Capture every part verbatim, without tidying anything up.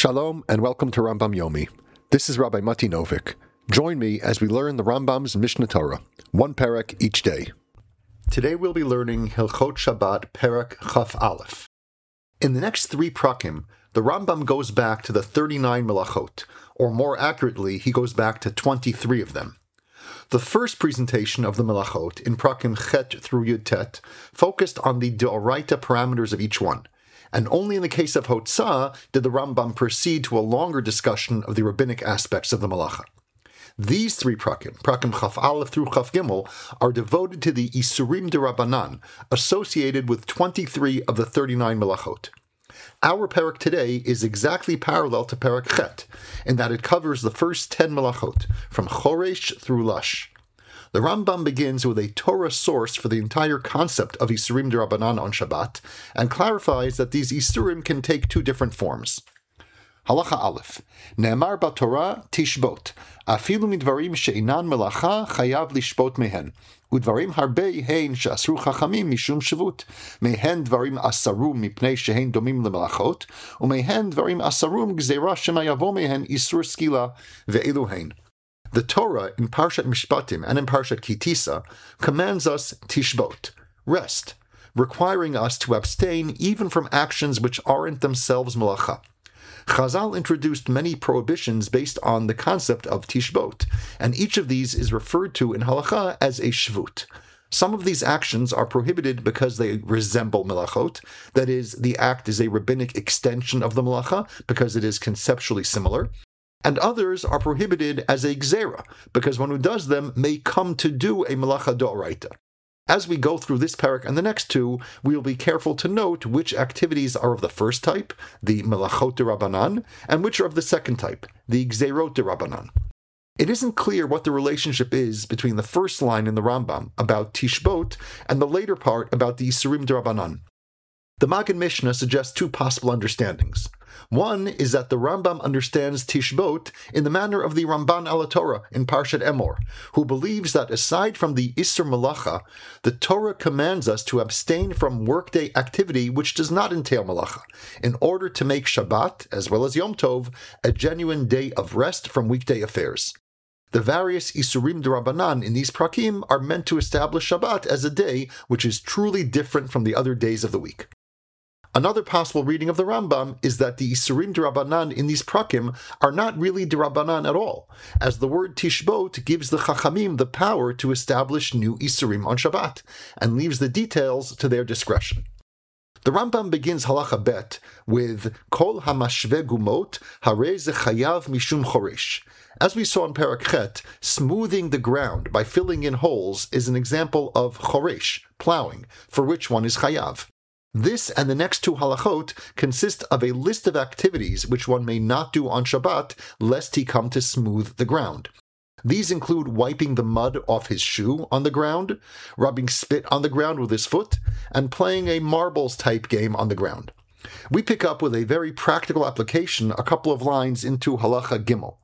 Shalom and welcome to Rambam Yomi. This is Rabbi Mati Novik. Join me as we learn the Rambam's Mishnah Torah, one parak each day. Today we'll be learning Hilchot Shabbat Parak Chaf Aleph. In the next three prakim, the Rambam goes back to the thirty-nine melachot, or more accurately, he goes back to twenty-three of them. The first presentation of the melachot in prakim Chet through Yud Tet focused on the deoraita parameters of each one, and only in the case of Hotzah did the Rambam proceed to a longer discussion of the rabbinic aspects of the malacha. These three prakim, prakim Chaf Aleph through Chaf Gimel, are devoted to the Isurim de Rabbanan, associated with twenty-three of the thirty-nine melachot. Our parak today is exactly parallel to parak Chet, in that it covers the first ten melachot, from Choresh through Lush. The Rambam begins with a Torah source for the entire concept of Isurim de Rabbanan on Shabbat, and clarifies that these Isurim can take two different forms. Halacha Aleph. Ne'emar b'Torah tishbot, afilu midvarim she'inan melacha chayav lishbot mehen, udvarim harbe hein she'asru chachamim mishum shevut, mehen dvarim asarum mipnei she'hen domim lemelachot, umehen dvarim asarum gzeira shema yavo mehen isur skila ve'elu hein. The Torah in Parshat Mishpatim and in Parshat Kitisa commands us tishbot, rest, requiring us to abstain even from actions which aren't themselves melacha. Chazal introduced many prohibitions based on the concept of tishbot, and each of these is referred to in halacha as a shvut. Some of these actions are prohibited because they resemble melachot, that is, the act is a rabbinic extension of the melacha because it is conceptually similar, and others are prohibited as a gzera, because one who does them may come to do a melacha d'oraita. As we go through this parak and the next two, we will be careful to note which activities are of the first type, the melachot de Rabbanan, and which are of the second type, the gzerot de Rabbanan. It isn't clear what the relationship is between the first line in the Rambam about tishbot and the later part about the Isurim de Rabbanan. The Magen Mishnah suggests two possible understandings. One is that the Rambam understands tishbot in the manner of the Ramban al Torah in Parshat Emor, who believes that aside from the Isur Malacha, the Torah commands us to abstain from workday activity which does not entail Malacha, in order to make Shabbat, as well as Yom Tov, a genuine day of rest from weekday affairs. The various Isurim de Rabbanan in these prakim are meant to establish Shabbat as a day which is truly different from the other days of the week. Another possible reading of the Rambam is that the Isurim de Rabbanan in these prakim are not really de Rabbanan at all, as the word tishbot gives the Chachamim the power to establish new Isurim on Shabbat, and leaves the details to their discretion. The Rambam begins halacha bet with Kol hamashve gumot harei ze chayav mishum choresh. As we saw in Parak Chet, smoothing the ground by filling in holes is an example of choresh, plowing, for which one is chayav. This and the next two halachot consist of a list of activities which one may not do on Shabbat, lest he come to smooth the ground. These include wiping the mud off his shoe on the ground, rubbing spit on the ground with his foot, and playing a marbles-type game on the ground. We pick up with a very practical application a couple of lines into halacha gimel.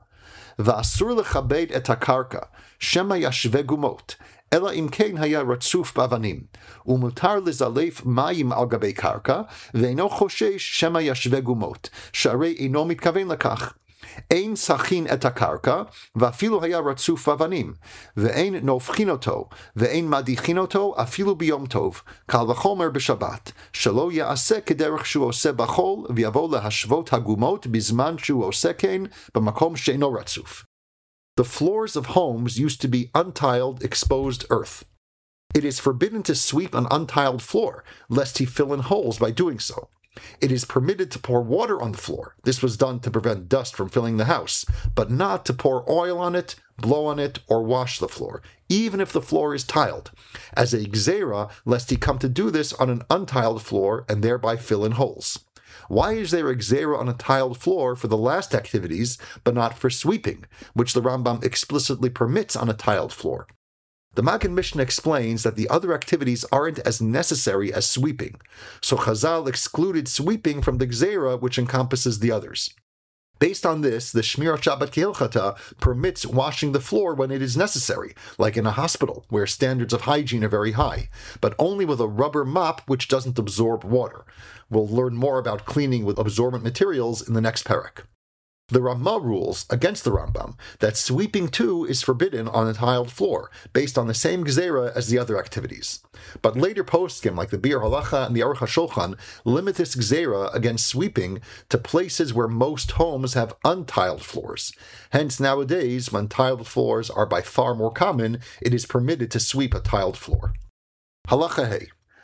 V'asur lechabed et hakarka, shema yashve gumot, Ela im kein haya ratzuf bavanim, umutar lizalef mayim al gabe karka, ve'eno choshesh shema yashve gumot, sharei eno mitkaven lakach. Ein sachin et hakarka, va'afilu haya ratzuf bavanim, ve'ein nofchinoto, ve'ein madichinoto afilu biyom tov, kal v'chomer b'shabbat, shelo ya'aseh kederech shu oseh b'chol, v'yavo lehashvot hagumot bizman shu oseh kein, b'makom she'eno ratzuf. The floors of homes used to be untiled, exposed earth. It is forbidden to sweep an untiled floor, lest he fill in holes by doing so. It is permitted to pour water on the floor. This was done to prevent dust from filling the house, but not to pour oil on it, blow on it, or wash the floor, even if the floor is tiled, as a gzera, lest he come to do this on an untiled floor and thereby fill in holes. Why is there a gzera on a tiled floor for the last activities, but not for sweeping, which the Rambam explicitly permits on a tiled floor? The Magen Mishnah explains that the other activities aren't as necessary as sweeping, so Chazal excluded sweeping from the gzera which encompasses the others. Based on this, the Shmirat Shabbat Kehilchata permits washing the floor when it is necessary, like in a hospital, where standards of hygiene are very high, but only with a rubber mop which doesn't absorb water. We'll learn more about cleaning with absorbent materials in the next parak. The Ramah rules against the Rambam that sweeping too is forbidden on a tiled floor, based on the same gzera as the other activities. But later poskim, like the Bir Halacha and the Aruch HaShulchan, limit this gzera against sweeping to places where most homes have untiled floors. Hence, nowadays, when tiled floors are by far more common, it is permitted to sweep a tiled floor. Halacha Hey.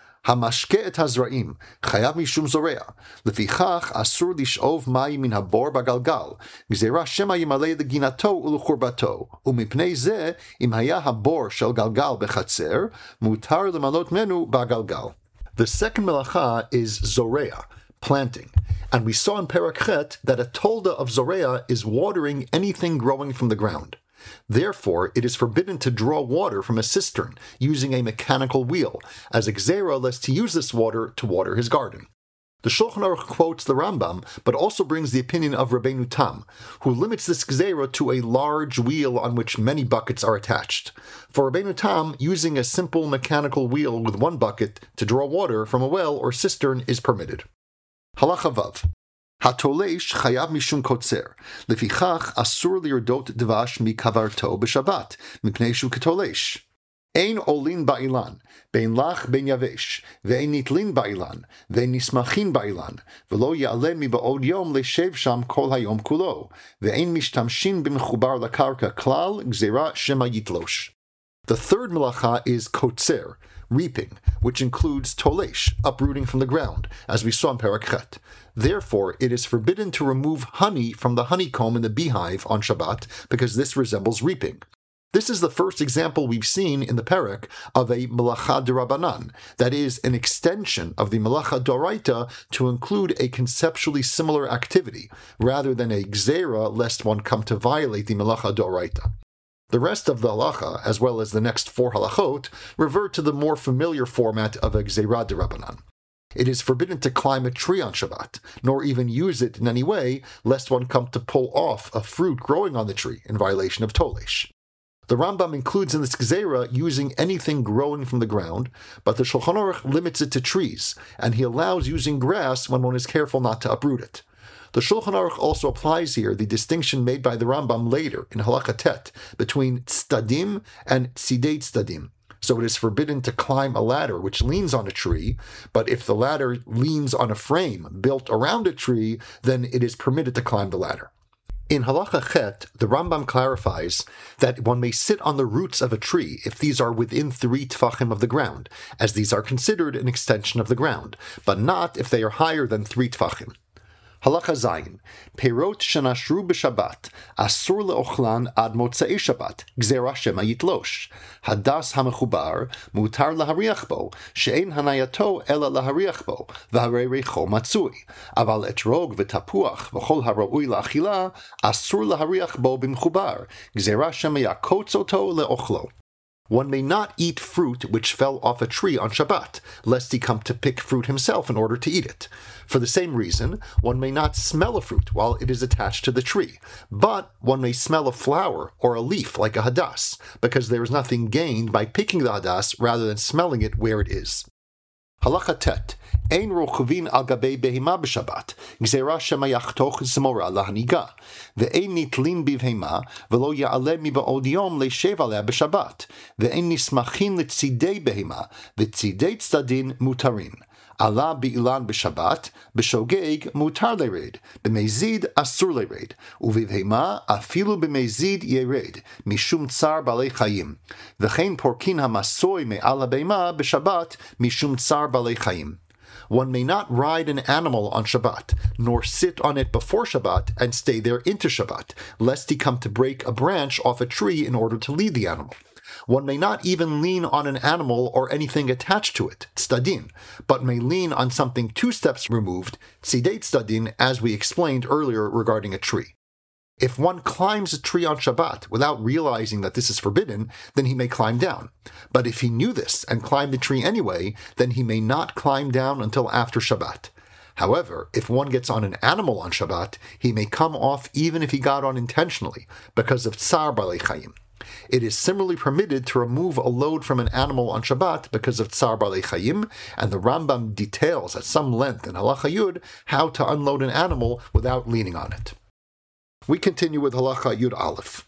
המשקה את הזרעים, חייב משום זורע, לפיכך אסור לשאוב מים מן הבור בגלגל, גזירה שמא ימלא לגינתו ולחורבתו, ומפני זה, אם היה הבור של גלגל בחצר, מותר למלות ממנו בגלגל. The second melacha is zorea, planting, and we saw in Perek Chet that a tolda of zorea is watering anything growing from the ground. Therefore, it is forbidden to draw water from a cistern using a mechanical wheel, as a gzera lest to use this water to water his garden. The Shulchan Aruch quotes the Rambam, but also brings the opinion of Rabbeinu Tam, who limits this gzera to a large wheel on which many buckets are attached. For Rabbeinu Tam, using a simple mechanical wheel with one bucket to draw water from a well or cistern is permitted. Halacha Vav. התולש חייב משום קוצר, לפיכך אסור לרדות דבש מכברתו בשבת, מפני שהוא כתולש. אין עולין באילן, בין לך בין יבש, ואין נתלין באילן, ואין נסמכין באילן, ולא יעלה מבעוד יום לשב שם כל היום כולו, ואין משתמשין במחובר לקרקע כלל, גזירה שמא יתלוש. The third melacha is kotzer, reaping, which includes tolesh, uprooting from the ground, as we saw in Perek Chet. Therefore, it is forbidden to remove honey from the honeycomb in the beehive on Shabbat, because this resembles reaping. This is the first example we've seen in the Perek of a melacha d'Rabbanan, that is, an extension of the melacha d'Oraita to include a conceptually similar activity, rather than a gzera lest one come to violate the melacha d'Oraita. The rest of the halacha, as well as the next four halachot, revert to the more familiar format of a gzeira d'Rabbanan. It is forbidden to climb a tree on Shabbat, nor even use it in any way, lest one come to pull off a fruit growing on the tree in violation of tolesh. The Rambam includes in this gzeira using anything growing from the ground, but the Shulchan Aruch limits it to trees, and he allows using grass when one is careful not to uproot it. The Shulchan Aruch also applies here the distinction made by the Rambam later in Halacha Tet between tzdadim and tzidei tzdadim. So it is forbidden to climb a ladder which leans on a tree, but if the ladder leans on a frame built around a tree, then it is permitted to climb the ladder. In Halacha Chet, the Rambam clarifies that one may sit on the roots of a tree if these are within three tfachim of the ground, as these are considered an extension of the ground, but not if they are higher than three tfachim. Halacha Zayin, Perot shenashru b'Shabbat, asur le'ochlan ad motzei Shabbat, gzera shema yitlosh. Hadas hamechubar, mutar lahariach bo, she'ein hanayato ela lahariach bo, v'harei reicho matzui. Aval etrog v'tapuach, v'chol hara'ui la'achila, asur lahariach bo b'mchubar, gzera shema yakotz oto le'ochlo. One may not eat fruit which fell off a tree on Shabbat, lest he come to pick fruit himself in order to eat it. For the same reason, one may not smell a fruit while it is attached to the tree, but one may smell a flower or a leaf like a hadas, because there is nothing gained by picking the hadas rather than smelling it where it is. Halacha Tet, Ein rochavin al gabei behema b'Shabbat, gzera shema yachtoch zmora lahaniga, ve'ein nitlin bivhema, v'lo ya'aleh miba'od yom le'shev aleh b'Shabbat, ve'ein nismachin le'tzidei behema, ve'tzidei tzadin mutarin. Allah bi'ilan b'Shabbat, b'shogeg mutar le'red, b'mezid asur le'red, uvivhema afilu b'mezid yered, mishum tsar balei chayim, v'chein porkin hamasoy me'al ha'beima b'Shabbat, mishum tsar balei chayim. One may not ride an animal on Shabbat, nor sit on it before Shabbat and stay there into Shabbat, lest he come to break a branch off a tree in order to lead the animal. One may not even lean on an animal or anything attached to it, tzadin, but may lean on something two steps removed, tzidei tzadin, as we explained earlier regarding a tree. If one climbs a tree on Shabbat without realizing that this is forbidden, then he may climb down. But if he knew this and climbed the tree anyway, then he may not climb down until after Shabbat. However, if one gets on an animal on Shabbat, he may come off even if he got on intentionally, because of tsar balei chayim. It is similarly permitted to remove a load from an animal on Shabbat because of tsar balei chayim, and the Rambam details at some length in Halacha Yud how to unload an animal without leaning on it. We continue with Halacha Yud Aleph.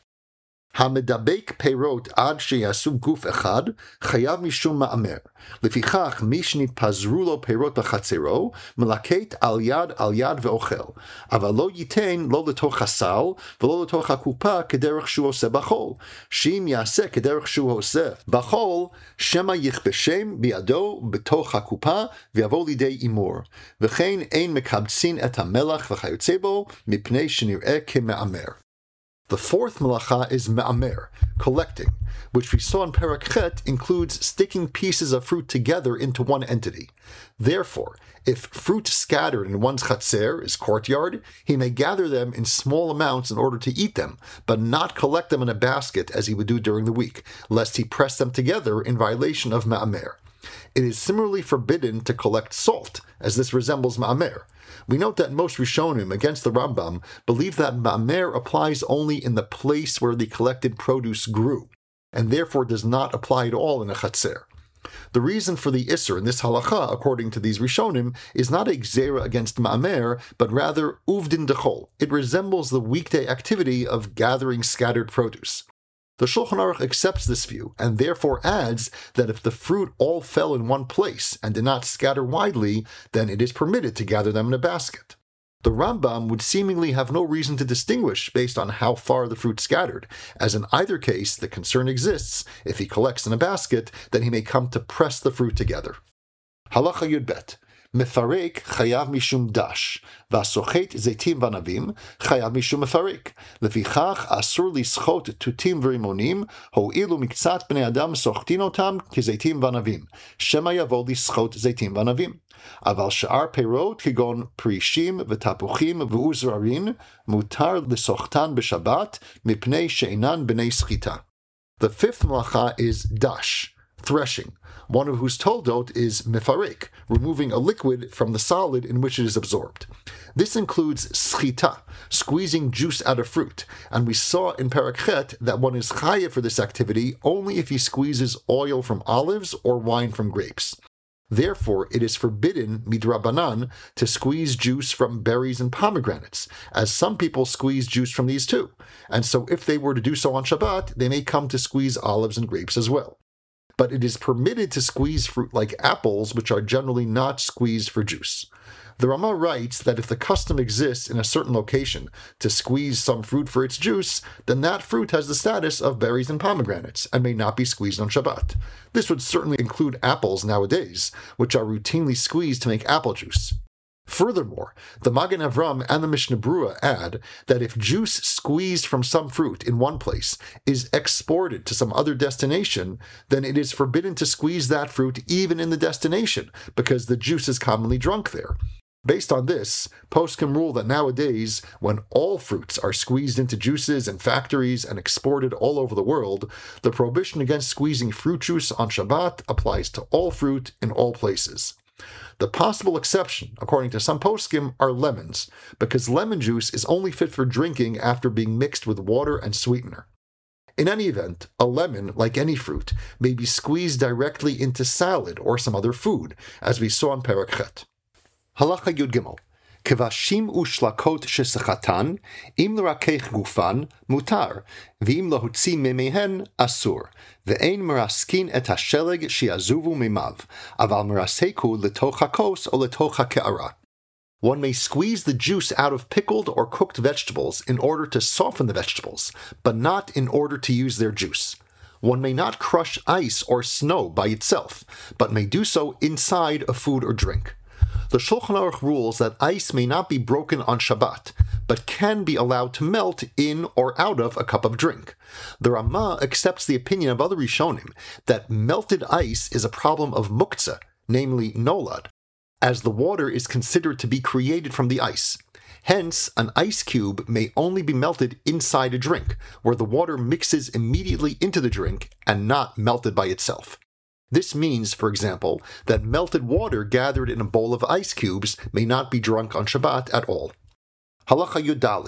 המדבק פירות עד שיעשו גוף אחד, חייב משום מאמר. לפיכך, מי שנתפזרו לו פירות בחצרו, מלקט על יד על יד ואוכל. אבל לא ייתן לא לתוך הסל, ולא לתוך הקופה כדרך שהוא עושה בחול. שאם יעשה כדרך שהוא עושה בחול, שמא יכבשם בידו בתוך הקופה, ויבוא לידי אימור. וכן אין מקבצין את המלח וכיוצא בו, מפני שנראה כמאמר. The fourth malacha is ma'amer, collecting, which we saw in Perek Chet includes sticking pieces of fruit together into one entity. Therefore, if fruit scattered in one's chatzer is courtyard, he may gather them in small amounts in order to eat them, but not collect them in a basket as he would do during the week, lest he press them together in violation of ma'amer. It is similarly forbidden to collect salt, as this resembles ma'amer. We note that most Rishonim, against the Rambam, believe that ma'amer applies only in the place where the collected produce grew, and therefore does not apply at all in a chatzer. The reason for the Isser in this halacha, according to these Rishonim, is not a gzera against ma'amer, but rather uvdin dechol. It resembles the weekday activity of gathering scattered produce. The Shulchan Aruch accepts this view, and therefore adds that if the fruit all fell in one place and did not scatter widely, then it is permitted to gather them in a basket. The Rambam would seemingly have no reason to distinguish based on how far the fruit scattered, as in either case the concern exists, if he collects in a basket, then he may come to press the fruit together. Halacha Yud Bet. מפרק חייב משום דש, והסוחט זיתים וענבים חייב משום מפרק. לפיכך אסור לסחוט תותים ורימונים, הואילו מקצת בני אדם סוחטין אותם כזיתים וענבים, שמא יבוא לסחוט זיתים וענבים. אבל שאר פירות כגון פרישים ותפוחים ועוזרין, מותר לסוחטן בשבת, מפני שאינן בני סחיטה. The fifth malacha is dash, threshing, one of whose toldot is mefarek, removing a liquid from the solid in which it is absorbed. This includes schita, squeezing juice out of fruit, and we saw in Perek Chet that one is chayav for this activity only if he squeezes oil from olives or wine from grapes. Therefore, it is forbidden midrabanan to squeeze juice from berries and pomegranates, as some people squeeze juice from these too, and so if they were to do so on Shabbat, they may come to squeeze olives and grapes as well. But it is permitted to squeeze fruit like apples, which are generally not squeezed for juice. The Rama writes that if the custom exists in a certain location to squeeze some fruit for its juice, then that fruit has the status of berries and pomegranates and may not be squeezed on Shabbat. This would certainly include apples nowadays, which are routinely squeezed to make apple juice. Furthermore, the Magen Avram and the Mishnah Berurah add that if juice squeezed from some fruit in one place is exported to some other destination, then it is forbidden to squeeze that fruit even in the destination, because the juice is commonly drunk there. Based on this, poskim rule that nowadays, when all fruits are squeezed into juices in factories and exported all over the world, the prohibition against squeezing fruit juice on Shabbat applies to all fruit in all places. The possible exception, according to some poskim, are lemons, because lemon juice is only fit for drinking after being mixed with water and sweetener. In any event, a lemon, like any fruit, may be squeezed directly into salad or some other food, as we saw in Perek Chet. Halacha Yud Gimel. כבשים ושלקות שסחטן, אם לרכך גופן, מותר, ואם להוציא מימיהן, אסור, ואין מרסקין את השלג שיעזובו מימיו, אבל מרסקו לתוך הכוס או לתוך הקערה. One may squeeze the juice out of pickled or cooked vegetables in order to soften the vegetables, but not in order to use their juice. One may not crush ice or snow by itself, but may do so inside a food or drink. The Shulchan Aruch rules that ice may not be broken on Shabbat, but can be allowed to melt in or out of a cup of drink. The Rama accepts the opinion of other Rishonim that melted ice is a problem of muktzah, namely nolad, as the water is considered to be created from the ice. Hence, an ice cube may only be melted inside a drink, where the water mixes immediately into the drink and not melted by itself. This means, for example, that melted water gathered in a bowl of ice cubes may not be drunk on Shabbat at all. Halacha Yud Daled.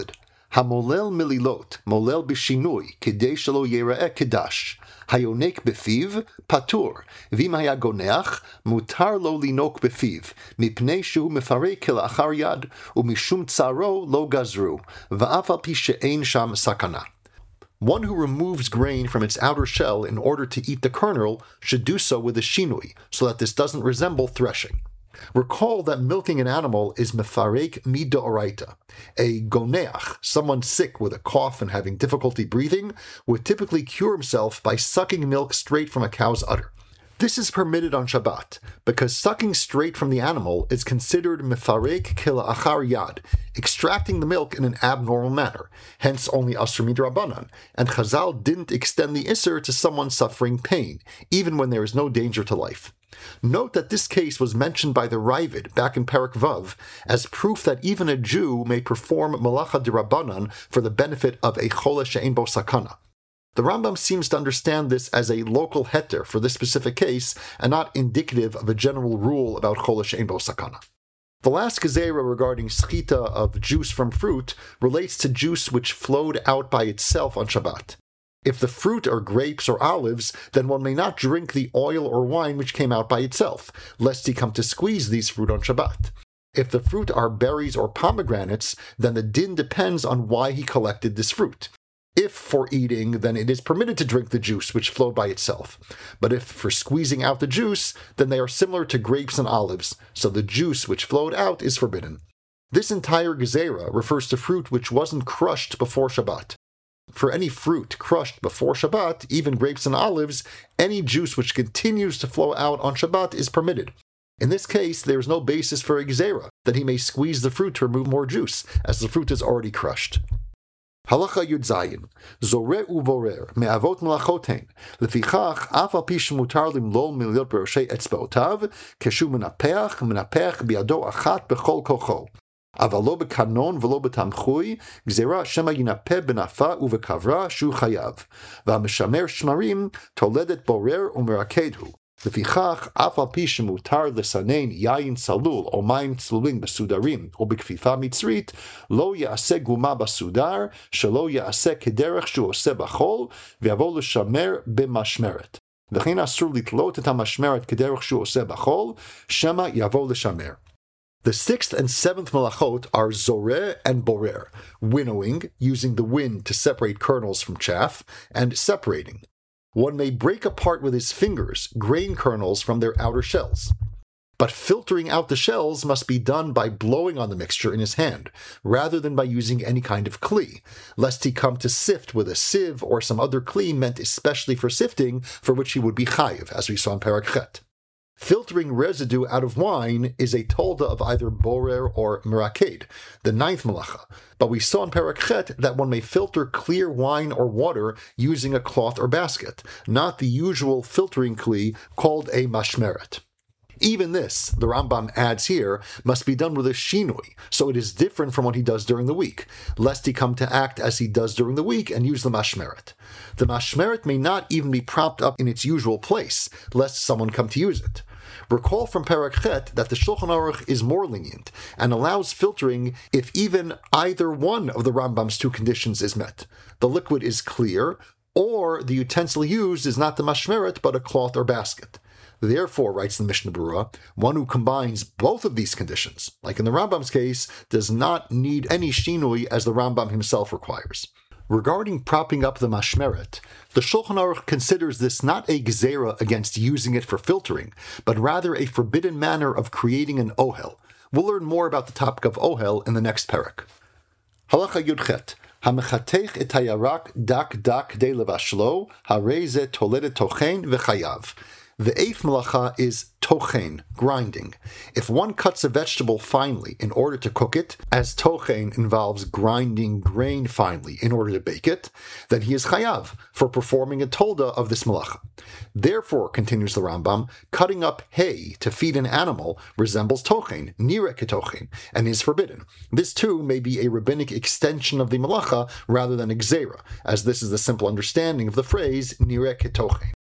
המולל מלילות, מולל בשינוי, כדי שלא ייראה קדש. היונק בפיו, פטור, ואם היה גונח, מותר לו לינוק בפיו, מפני שהוא מפרק כלאחר יד, ומשום צערו לא גזרו, ואף על פי שאין שם סכנה. One who removes grain from its outer shell in order to eat the kernel should do so with a shinui, so that this doesn't resemble threshing. Recall that milking an animal is mefarek midoraita. A goneach, someone sick with a cough and having difficulty breathing, would typically cure himself by sucking milk straight from a cow's udder. This is permitted on Shabbat, because sucking straight from the animal is considered mefarek kila yad, extracting the milk in an abnormal manner, hence only asur midrabanan, and Chazal didn't extend the isser to someone suffering pain, even when there is no danger to life. Note that this case was mentioned by the Ravid back in Perek Vav as proof that even a Jew may perform malacha d'Rabbanan for the benefit of a chole she'ein bo sakana. The Rambam seems to understand this as a local heter for this specific case and not indicative of a general rule about chole she'ein bo sakana. The last gezerah regarding schita of juice from fruit relates to juice which flowed out by itself on Shabbat. If the fruit are grapes or olives, then one may not drink the oil or wine which came out by itself, lest he come to squeeze these fruit on Shabbat. If the fruit are berries or pomegranates, then the din depends on why he collected this fruit. If for eating, then it is permitted to drink the juice which flowed by itself. But if for squeezing out the juice, then they are similar to grapes and olives, so the juice which flowed out is forbidden. This entire gezerah refers to fruit which wasn't crushed before Shabbat. For any fruit crushed before Shabbat, even grapes and olives, any juice which continues to flow out on Shabbat is permitted. In this case, there is no basis for a gezerah, that he may squeeze the fruit to remove more juice, as the fruit is already crushed. Halacha Yud Zayin, Zoreh uvorer, me'avot melachoten, lefichach, af al pi shemutar limlol miliot beroshei etzbaotav, keshu menapeach, menapeach biado achat bechol kocho. אבל לא בקנון ולא בתמחוי, גזירה שמא ינפה בנפה ובקברה שהוא חייב. והמשמר שמרים תולדת בורר ומרקד הוא. לפיכך, אף על פי שמותר לסנן יין צלול או מים צלולים בסודרים או בכפיפה מצרית, לא יעשה גומה בסודר, שלא יעשה כדרך שהוא עושה בחול, ויבוא לשמר במשמרת. וכן אסור לתלות את המשמרת כדרך שהוא עושה בחול, שמא יבוא לשמר. The sixth and seventh malachot are zoreh and borer, winnowing, using the wind to separate kernels from chaff, and separating. One may break apart with his fingers grain kernels from their outer shells. But filtering out the shells must be done by blowing on the mixture in his hand, rather than by using any kind of kli, lest he come to sift with a sieve or some other kli meant especially for sifting, for which he would be chayiv, as we saw in Perek Chet. Filtering residue out of wine is a tolda of either borer or meraked, the ninth malacha, but we saw in Perek Chet that one may filter clear wine or water using a cloth or basket, not the usual filtering kli called a mashmeret. Even this, the Rambam adds here, must be done with a shinui, so it is different from what he does during the week, lest he come to act as he does during the week and use the mashmeret. The mashmeret may not even be propped up in its usual place, lest someone come to use it. Recall from Perek Chet that the Shulchan Aruch is more lenient and allows filtering if even either one of the Rambam's two conditions is met. The liquid is clear, or the utensil used is not the mashmeret but a cloth or basket. Therefore, writes the Mishnah Berurah, one who combines both of these conditions, like in the Rambam's case, does not need any shinui as the Rambam himself requires. Regarding propping up the mashmeret, the Shulchan Aruch considers this not a gezerah against using it for filtering, but rather a forbidden manner of creating an ohel. We'll learn more about the topic of ohel in the next parak. Halacha Yud Chet. Hamechatech et hayarak dak dak de levashlo, hareze toledet tochen v'chayav. The eighth malacha is tochen, grinding. If one cuts a vegetable finely in order to cook it, as tochen involves grinding grain finely in order to bake it, then he is chayav for performing a tolda of this malacha. Therefore, continues the Rambam, cutting up hay to feed an animal resembles tochen, nireh ketochen, and is forbidden. This too may be a rabbinic extension of the malacha rather than a gzera, as this is the simple understanding of the phrase nireh ketochen.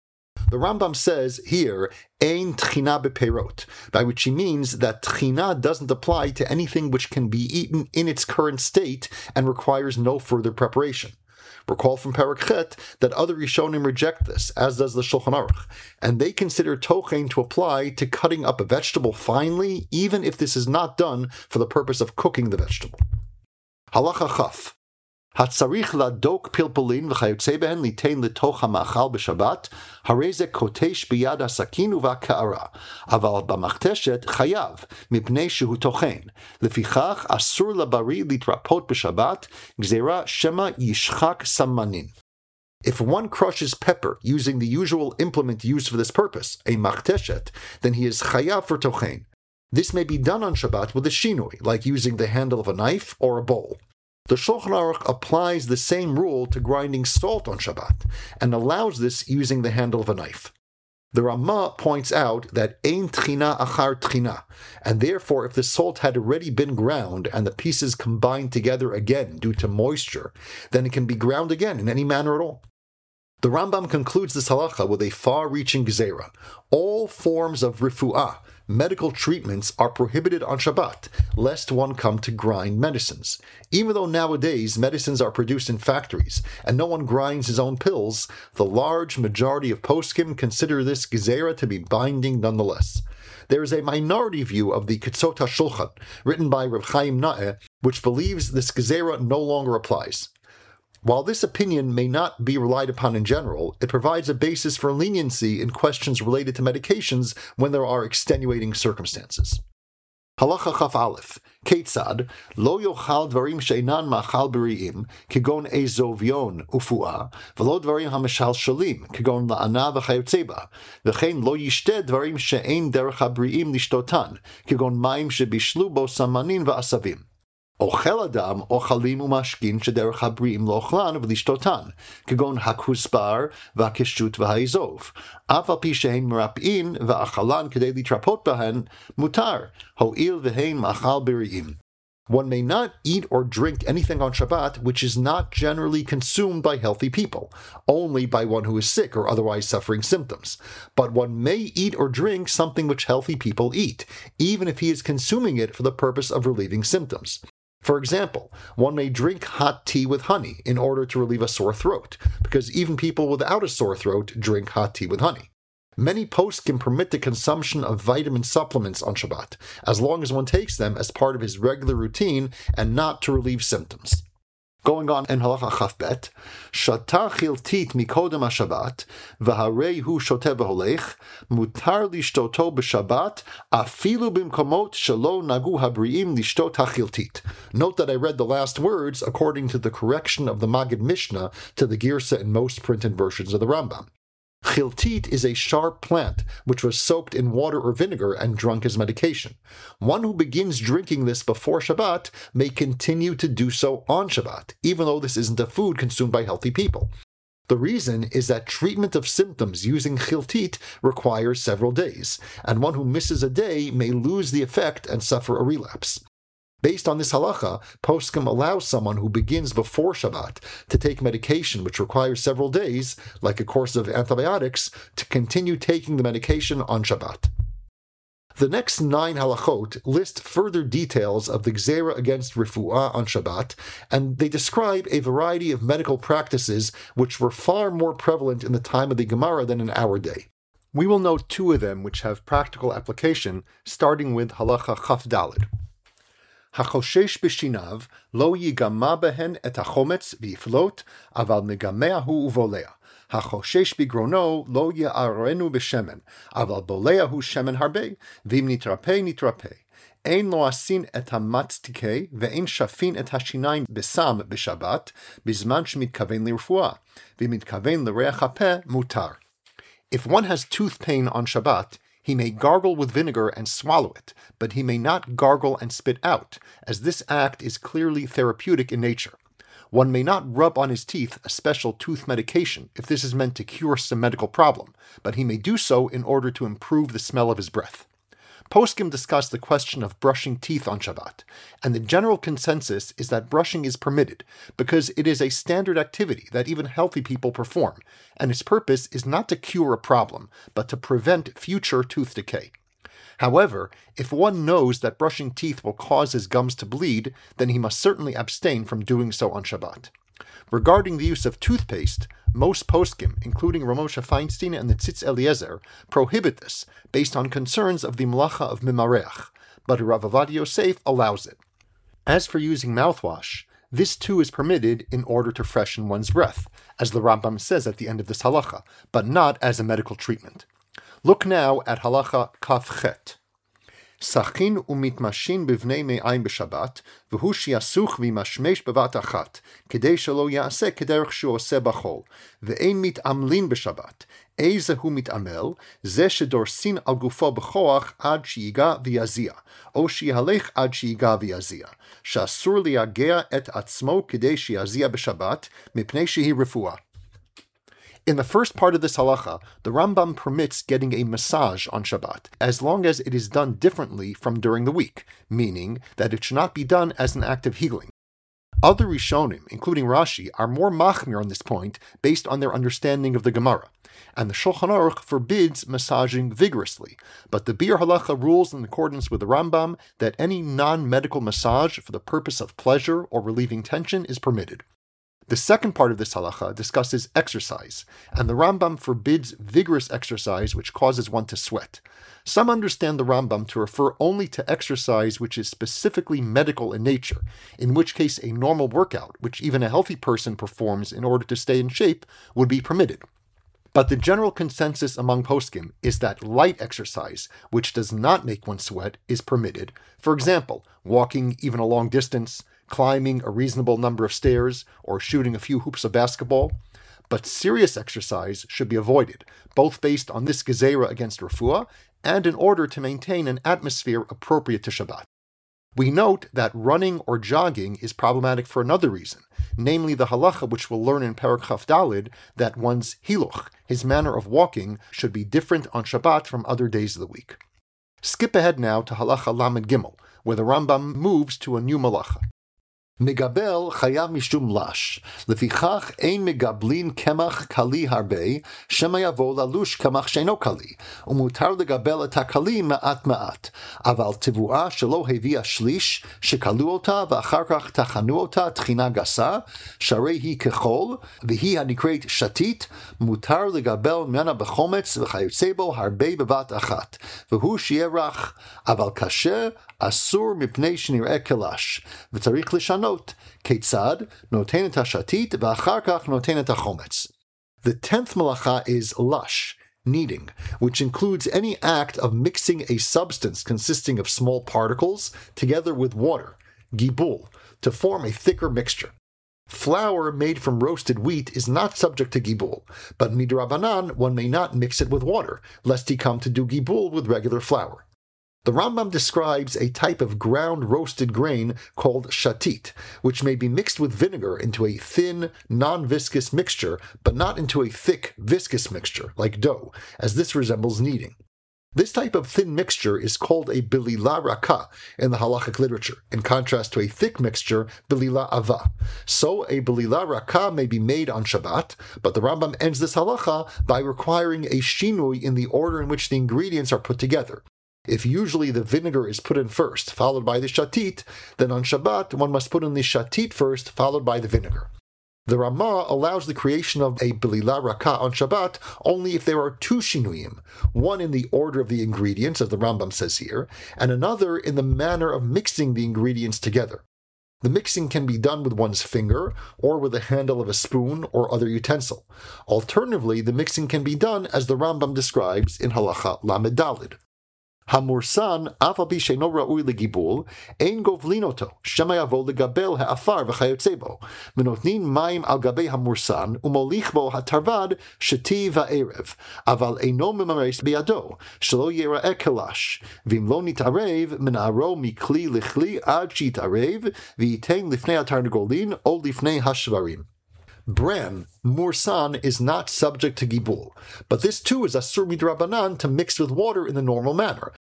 The Rambam says here, ein tchina beperot, by which he means that tchina doesn't apply to anything which can be eaten in its current state and requires no further preparation. Recall from Perek Chet that other Rishonim reject this, as does the Shulchan Aruch, and they consider tochein to apply to cutting up a vegetable finely, even if this is not done for the purpose of cooking the vegetable. Halacha Chaf. Hatzarich ladok pilpulin v'chayotze behen litein letoch hamachal b'Shabbat, harei ze kotesh biyad hasakin uva'ka'ara, aval b'machteshet chayav, mipnei shehu tochein. Lefichach asur labari litrapot b'Shabbat, gzera shema yishchak samanin. If one crushes pepper using the usual implement used for this purpose, a machteshet, then he is chayav for tochein. This may be done on Shabbat with a shinui, like using the handle of a knife or a bowl. The Shulchan Aruch applies the same rule to grinding salt on Shabbat, and allows this using the handle of a knife. The Ramah points out that ein tchina achar tchina, and therefore if the salt had already been ground and the pieces combined together again due to moisture, then it can be ground again in any manner at all. The Rambam concludes this halacha with a far-reaching gezerah. All forms of refuah, medical treatments, are prohibited on Shabbat, lest one come to grind medicines. Even though nowadays medicines are produced in factories and no one grinds his own pills, the large majority of poskim consider this gezerah to be binding nonetheless. There is a minority view of the Ketzot HaShulchan, written by Reb Chaim Na'eh, which believes this gezerah no longer applies. While this opinion may not be relied upon in general, it provides a basis for leniency in questions related to medications when there are extenuating circumstances. Halacha Chaf Aleph. Ketzad lo yochal dvarim she'enan machal beriim kegon ezovion ufua v'lo dvarim hameshal shalim kegon la'ana v'chayotze ba v'chein lo yishte dvarim she'ein derech habriim lishtotan kegon mayim shebishlu bo samanin v'asavim. Ochel adam ochalim umashkin shederech habriim lochlan v'lishtotan kegon hakusbar v'akeshut v'haizov aval pi she'ein merap'in v'achalan kedei litrapot bahen mutar ho'il v'hein machal beriim. One may not eat or drink anything on Shabbat which is not generally consumed by healthy people, only by one who is sick or otherwise suffering symptoms. But one may eat or drink something which healthy people eat, even if he is consuming it for the purpose of relieving symptoms. For example, one may drink hot tea with honey in order to relieve a sore throat, because even people without a sore throat drink hot tea with honey. Many poskim permit the consumption of vitamin supplements on Shabbat, as long as one takes them as part of his regular routine and not to relieve symptoms. Going on in Halacha Chaf Bet, Shata chiltit mikodem haShabbat, v'harei hu shoteh v'holech, mutar lishtoto b'Shabbat, afilu b'mkomot shelo nagu habriim lishtot hachiltit. Note that I read the last words according to the correction of the Magid Mishnah to the Girsa in most printed versions of the Rambam. Chiltit is a sharp plant which was soaked in water or vinegar and drunk as medication. One who begins drinking this before Shabbat may continue to do so on Shabbat, even though this isn't a food consumed by healthy people. The reason is that treatment of symptoms using chiltit requires several days, and one who misses a day may lose the effect and suffer a relapse. Based on this halacha, poskim allows someone who begins before Shabbat to take medication which requires several days, like a course of antibiotics, to continue taking the medication on Shabbat. The next nine halachot list further details of the gzera against refuah on Shabbat, and they describe a variety of medical practices which were far more prevalent in the time of the Gemara than in our day. We will note two of them which have practical application, starting with halacha Chaf Daled. Hachoshesh b'shinav lo yigama behen et hachometz v'yiflot, aval megameahu uvolea. Hachoshesh b'grono lo ya'arenu b'shemen, aval boleahu shemen harbe, v'im nitrape nitrape. Ein lo asin et hamatztike ve'ein shafin et hashinayim besam b'shabbat, bizman shemitkaven lirfuah, v'mitkaven l'reach hapeh mutar. If one has tooth pain on Shabbat, he may gargle with vinegar and swallow it, but he may not gargle and spit out, as this act is clearly therapeutic in nature. One may not rub on his teeth a special tooth medication if this is meant to cure some medical problem, but he may do so in order to improve the smell of his breath. Poskim discuss the question of brushing teeth on Shabbat, and the general consensus is that brushing is permitted because it is a standard activity that even healthy people perform, and its purpose is not to cure a problem, but to prevent future tooth decay. However, if one knows that brushing teeth will cause his gums to bleed, then he must certainly abstain from doing so on Shabbat. Regarding the use of toothpaste, most poskim, including Ramosha Feinstein and the Tzitz Eliezer, prohibit this based on concerns of the melacha of mimareach, but Rav Ovadia Yosef allows it. As for using mouthwash, this too is permitted in order to freshen one's breath, as the Rambam says at the end of this halacha, but not as a medical treatment. Look now at halacha kaf chet. Sachin umitmashin bivnei me'ayin b'Shabbat, v'hu shiasuch v'imashmesh b'vat achat, kedei shelo ya'aseh kederech she'oseh b'chol, ve'ein mit'amlin b'Shabbat, eizehu mit'amel, zeh shedorsin al gufo b'choach ad she'iga v'yazia, o she'ihalech ad she'iga v'yazia, she'asur li'agea et atzmo kedei she'yazia b'Shabbat, mipnei shehi refuah. In the first part of this halacha, the Rambam permits getting a massage on Shabbat, as long as it is done differently from during the week, meaning that it should not be done as an act of healing. Other Rishonim, including Rashi, are more machmir on this point based on their understanding of the Gemara, and the Shulchan Aruch forbids massaging vigorously, but the Bir Halacha rules in accordance with the Rambam that any non-medical massage for the purpose of pleasure or relieving tension is permitted. The second part of this halacha discusses exercise, and the Rambam forbids vigorous exercise which causes one to sweat. Some understand the Rambam to refer only to exercise which is specifically medical in nature, in which case a normal workout, which even a healthy person performs in order to stay in shape, would be permitted. But the general consensus among poskim is that light exercise, which does not make one sweat, is permitted. For example, walking even a long distance, climbing a reasonable number of stairs, or shooting a few hoops of basketball. But serious exercise should be avoided, both based on this gezerah against refuah and in order to maintain an atmosphere appropriate to Shabbat. We note that running or jogging is problematic for another reason, namely the halacha which we'll learn in Perek Chaf Dalid that one's hiluch, his manner of walking, should be different on Shabbat from other days of the week. Skip ahead now to halacha Lamed Gimel, where the Rambam moves to a new malacha. Megabel chayav mishum lash, lefichach ein megablin kemach kali harbe, shema yavo lalush kemach sheino kali, umutar legabel et hakali ma'at ma'at, aval tivua shelo hevia shlish, shekalu ota v'achar kach tachanu ota tchina gasa, sharei hi kechol, v'hi hanikret shatit, mutar legabel mena bechometz v'chayotzebo harbe bevat achat, v'hu shierach, aval kasher, asur mipnei shnireh kelash, v'tarich lishanot, ketzad, notenet hashatit, v'achar kach notenet hachometz. The tenth malacha is lash, kneading, which includes any act of mixing a substance consisting of small particles together with water, gibul, to form a thicker mixture. Flour made from roasted wheat is not subject to gibul, but midrabanan one may not mix it with water, lest he come to do gibul with regular flour. The Rambam describes a type of ground roasted grain called shatit, which may be mixed with vinegar into a thin, non-viscous mixture, but not into a thick, viscous mixture, like dough, as this resembles kneading. This type of thin mixture is called a bilila raka in the halachic literature, in contrast to a thick mixture, bilila ava. So a bilila raka may be made on Shabbat, but the Rambam ends this halacha by requiring a shinui in the order in which the ingredients are put together. If usually the vinegar is put in first, followed by the shatit, then on Shabbat one must put in the shatit first, followed by the vinegar. The Ramah allows the creation of a bilila raka on Shabbat only if there are two shinuyim, one in the order of the ingredients, as the Rambam says here, and another in the manner of mixing the ingredients together. The mixing can be done with one's finger, or with the handle of a spoon or other utensil. Alternatively, the mixing can be done as the Rambam describes in Halacha Lamed Dalid. Hamursan, afa pi sheino ra'ui legibul, ein govlin oto, shema yavo legabel ha'afar v'chayotzebo, v'notnin mayim al gabei hamursan, umolich bo hatarvad sheti va'erev, aval eino memares biyado, shelo yera'eh kelash, v'im lo nitarev, menaro mikli lichli ad shitarev, v'yitein lifnei hatarnegolin, o lifnei hashvarim. Bran, mursan, is not subject to gibul, but this too is asur midrabanan to mix with water in the normal manner,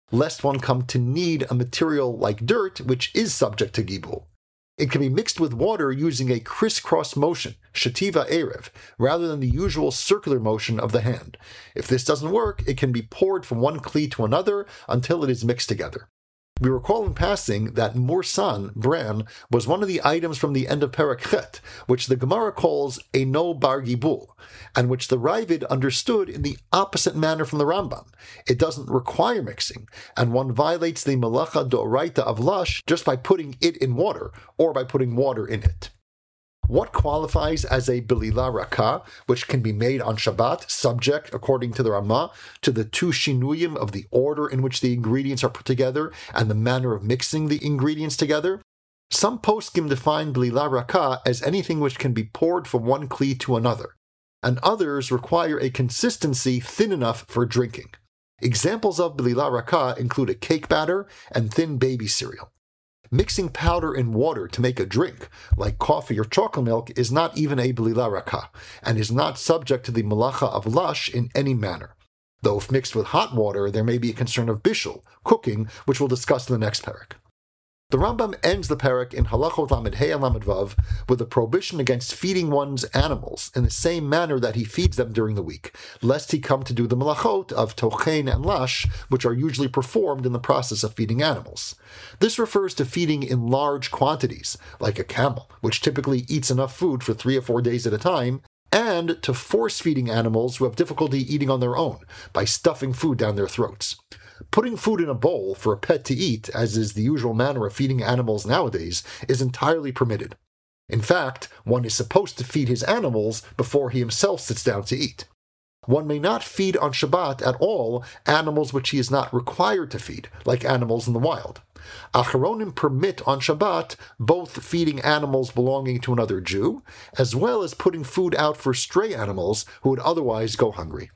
lest one come to need a material like dirt, which is subject to gibul. It can be mixed with water using a crisscross motion, shativa erev, rather than the usual circular motion of the hand. If this doesn't work, it can be poured from one kli to another until it is mixed together. We recall in passing that mursan, bran, was one of the items from the end of Perek Chet, which the Gemara calls Eino bar gibul, and which the Ravid understood in the opposite manner from the Rambam. It doesn't require mixing, and one violates the melacha d'oraita of lash just by putting it in water, or by putting water in it. What qualifies as a belila raka, which can be made on Shabbat, subject, according to the Ramah, to the two shinuyim of the order in which the ingredients are put together and the manner of mixing the ingredients together? Some poskim define belila raka as anything which can be poured from one kli to another, and others require a consistency thin enough for drinking. Examples of belila raka include a cake batter and thin baby cereal. Mixing powder in water to make a drink, like coffee or chocolate milk, is not even a belila raka, and is not subject to the malacha of lash in any manner. Though if mixed with hot water, there may be a concern of bishul, cooking, which we'll discuss in the next parak. The Rambam ends the parak in Halachot Lamed Hey and Lamed Vav with a prohibition against feeding one's animals in the same manner that he feeds them during the week, lest he come to do the malachot of tochen and lash, which are usually performed in the process of feeding animals. This refers to feeding in large quantities, like a camel, which typically eats enough food for three or four days at a time, and to force-feeding animals who have difficulty eating on their own, by stuffing food down their throats. Putting food in a bowl for a pet to eat, as is the usual manner of feeding animals nowadays, is entirely permitted. In fact, one is supposed to feed his animals before he himself sits down to eat. One may not feed on Shabbat at all animals which he is not required to feed, like animals in the wild. Acharonim permit on Shabbat both feeding animals belonging to another Jew, as well as putting food out for stray animals who would otherwise go hungry.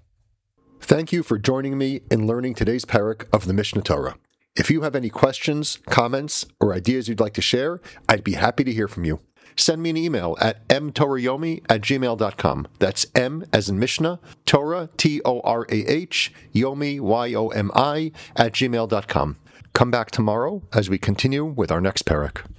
Thank you for joining me in learning today's parak of the Mishnah Torah. If you have any questions, comments, or ideas you'd like to share, I'd be happy to hear from you. Send me an email at m torah yomi at gmail dot com. That's M as in Mishnah, Torah, T O R A H, Yomi, Y O M I, at gmail dot com. Come back tomorrow as we continue with our next parak.